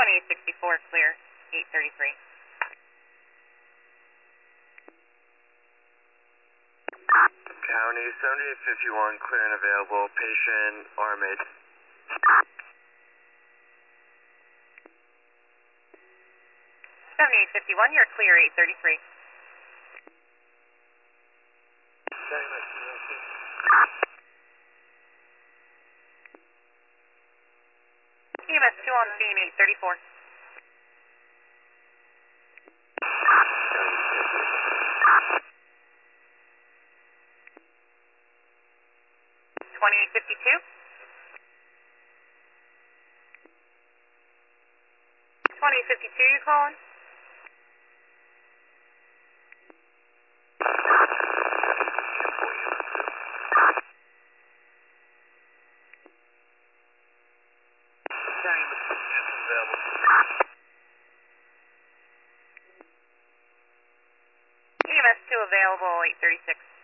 2864 clear, 833. County 7851 clear and available, patient RMAID. 7851, you're clear, 833. EMS 2 on scene, 834. 2852. 2852, you calling? EMS 2 available, 836.